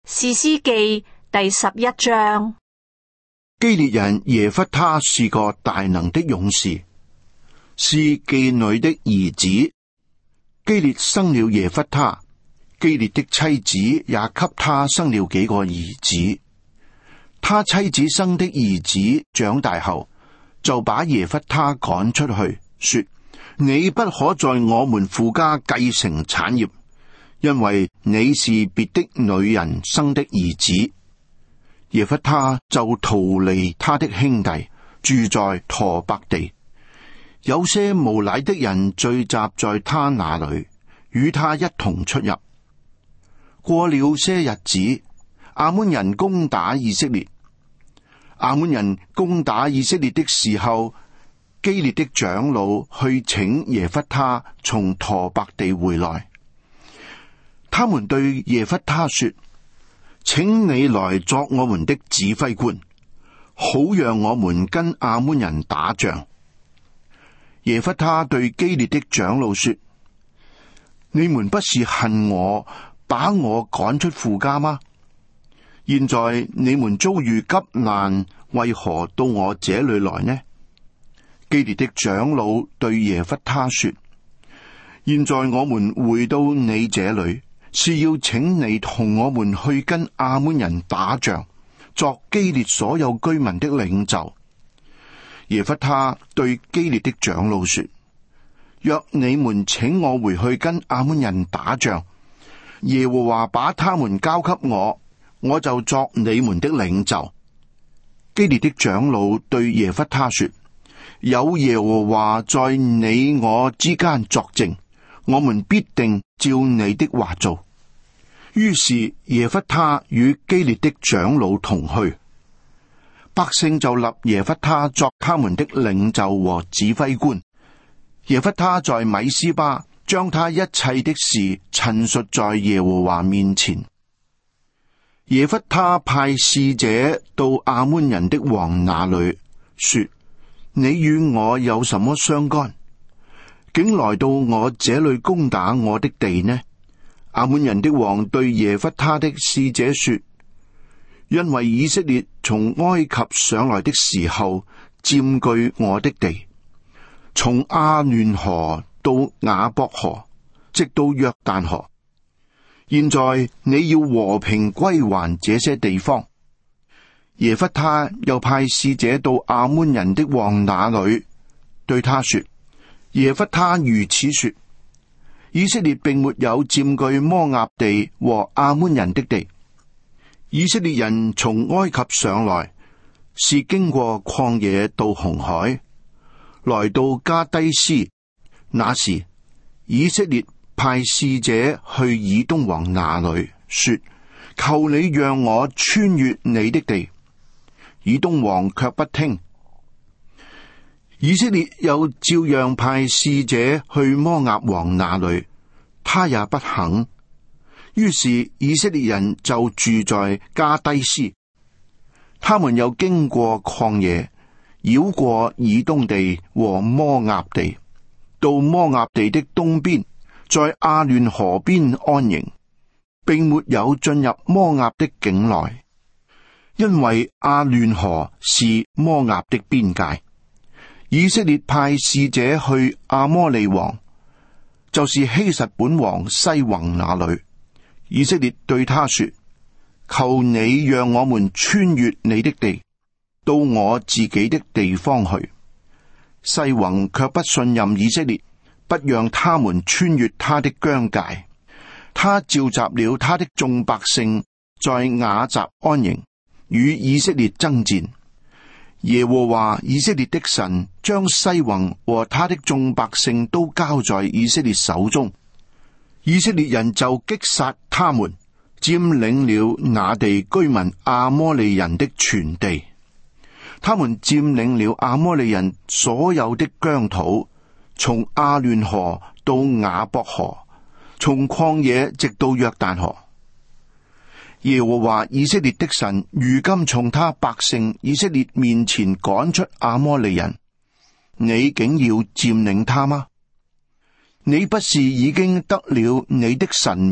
士師記第11章。 基列人耶弗他是個大能的勇士，是妓女的兒子。基列生了耶弗他，基列的妻子也給他生了幾個兒子。他妻子生的兒子長大後，就把耶弗他趕出去，說：你不可在我們父家繼承產業，因為你是別的女人生的兒子。耶弗他就逃離他的兄弟，住在陀伯地。有些無賴的人聚集在他那裏，與他一同出入。過了些日子，亞捫人攻打以色列。亞捫人攻打以色列的時候，基列的長老去請耶弗他從陀伯地回來。他們對耶弗他說：請你來作我們的指揮官，好讓我們跟亞捫人打仗。耶弗他對基列的長老說：你們不是恨我，把我趕出父家嗎？現在你們遭遇急難，為何到我這裏來呢？基列的長老對耶弗他說：現在我們回到你這裏，是要請你同我們去跟亞捫人打仗，作基列所有居民的領袖。耶弗他對基列的長老說：若你們請我回去跟亞捫人打仗，耶和華把他們交給我，我就作你們的領袖。基列的長老對耶弗他說：有耶和華在你我之間作證，我們必定照你的話做。於是耶弗他與基列的長老同去，百姓就立耶弗他作他們的領袖和指揮官。耶弗他在米斯巴將他一切的事陳述在耶和華面前。耶弗他派使者到亞捫人的王那裏，說：你與我有什麼相干？竟來到我這裏攻打我的地呢？亞捫人的王對耶弗他的使者說：因為以色列從埃及上來的時候佔據我的地，從亞嫩河到雅博河，直到約旦河。現在你要和平歸還這些地方。耶弗他又派使者到亞捫人的王那裏，對他說：耶弗他如此說，以色列並沒有佔據摩押地和亞捫人的地。以色列人從埃及上來，是經過曠野到紅海，來到加低斯。那時以色列派使者去以東王那裏，說：求你讓我穿越你的地。以東王卻不聽。以色列又照樣派使者去摩押王那裏，他也不肯。於是以色列人就住在加低斯。他們又經過曠野，繞過以東地和摩押地，到摩押地的東邊，在亞嫩河邊安營，並沒有進入摩押的境內，因為亞嫩河是摩押的邊界。以色列派使者去亞摩利王，就是希實本王西宏那裏。以色列對他說：求你讓我們穿越你的地，到我自己的地方去。西宏卻不信任以色列，不讓他們穿越他的疆界。他召集了他的眾百姓，在雅雜安營，與以色列爭戰。耶和華以色列的神將西宏和他的眾百姓都交在以色列手中，以色列人就擊殺他們，佔領了那地居民亞摩利人的全地。他們佔領了亞摩利人所有的疆土，從亞嫩河到雅博河，從曠野直到約旦河。耶和華以色列的神如今從他百姓以色列面前趕出亞摩利人，你竟要佔領他嗎？你不是已經得了你的神明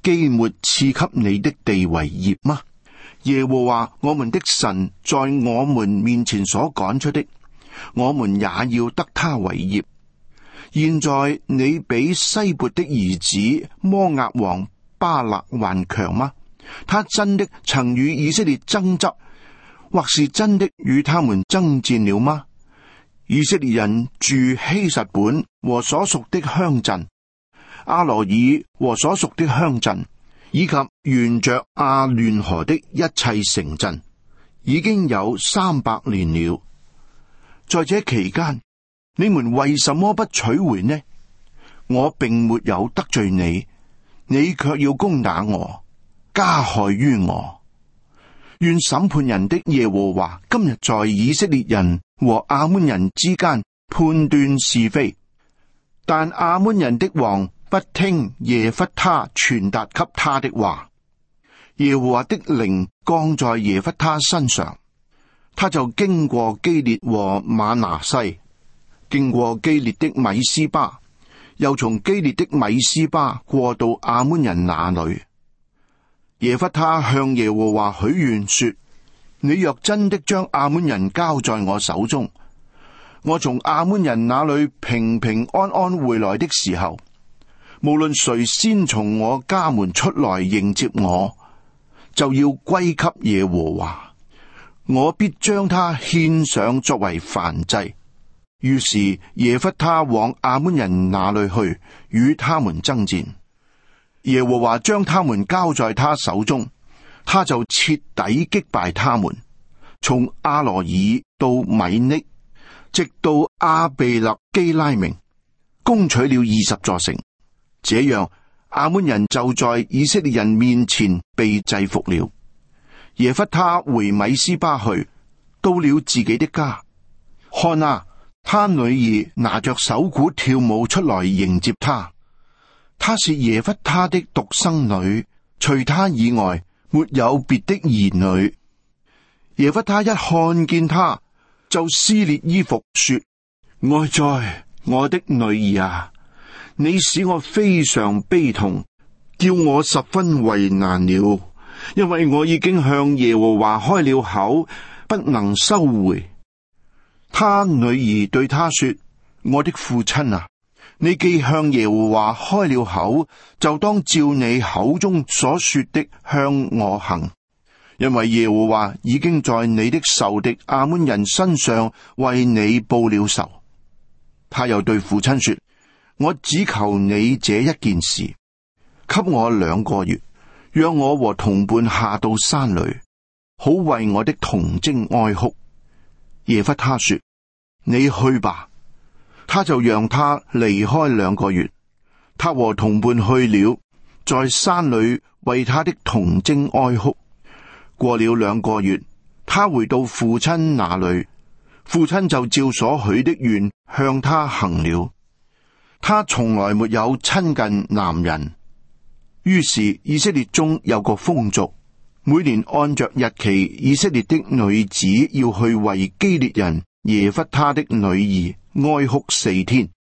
基抹賜給你的地為業嗎？耶和華我們的神在我們面前所趕出的，我們也要得他為業。現在你比西撥的兒子摩押王巴勒還強嗎？他真的曾與以色列爭執，或是真的與他們爭戰了嗎？以色列人住希實本和所屬的鄉鎮，阿羅爾和所屬的鄉鎮，以及沿着亞嫩河的一切城鎮，已經有300年了。在這期間，你們為什麼不取回呢？我並沒有得罪你，你卻要攻打我，加害於我。願審判人的耶和華今日在以色列人和亞捫人之間判斷是非。但亞捫人的王不聽耶弗他傳達給他的話，耶和華的靈降在耶弗他身上，他就經過基列和瑪拿西，經過基列的米斯巴，又從基列的米斯巴過到亞捫人那裏。耶弗他向耶和華許願說：你若真的將亞捫人交在我手中，我從亞捫人那裏平平安安回來的時候，無論誰先從我家門出來迎接我，就要歸給耶和華，我必將他獻上作為燔祭。於是耶弗他往亞捫人那裏去，與他們爭戰。耶和華將他們交在他手中，他就徹底擊敗他們，從阿羅爾到米匿，直到亞備勒基拉明，攻取了20座城。這樣亞捫人就在以色列人面前被制服了。耶弗他回米斯巴去，到了自己的家，看啊，他女兒拿着手鼓跳舞出來迎接他。她是耶弗他的獨生女，除他以外沒有別的兒女。耶弗他一看見他，就撕裂衣服說：哀哉，我的女兒啊，你使我非常悲痛，叫我十分為難了，因為我已經向耶和華開了口，不能收回。他女兒對他說：我的父親啊，你既向耶和華開了口，就當照你口中所說的向我行，因為耶和華已經在你的仇敵亞捫人身上為你報了仇。他又對父親說：我只求你這一件事，給我2個月，讓我和同伴下到山裏，好為我的童貞哀哭。耶弗他說：你去吧。他就讓他離開2個月，他和同伴去了，在山裏為他的童貞哀哭。過了2個月，他回到父親那裏，父親就照所許的願向他行了。他從來沒有親近男人。於是以色列中有個風俗，每年按着日期，以色列的女子要去為基列人耶弗他的女兒哀哭4天。